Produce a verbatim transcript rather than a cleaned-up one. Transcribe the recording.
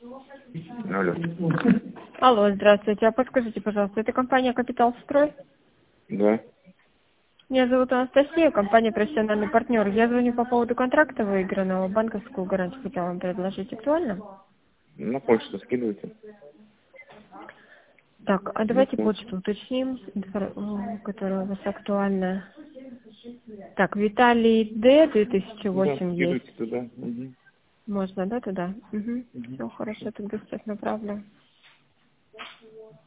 Алло. Алло, здравствуйте. А подскажите, пожалуйста, это компания «Капитал Строй»? Да. Меня зовут Анастасия, компания «Профессиональный партнер». Я звоню по поводу контракта выигранного. Банковскую гарантию хотела вам предложить. Актуально? На почту скидывайте. Так, а давайте Ну, почту уточним, инфор- м, которая у вас актуальна. Так, Виталий Д. две тысячи да, восемь скидывайте есть. туда. Угу. Можно, да, туда? Угу. Угу. Все хорошо, тогда сейчас направлю.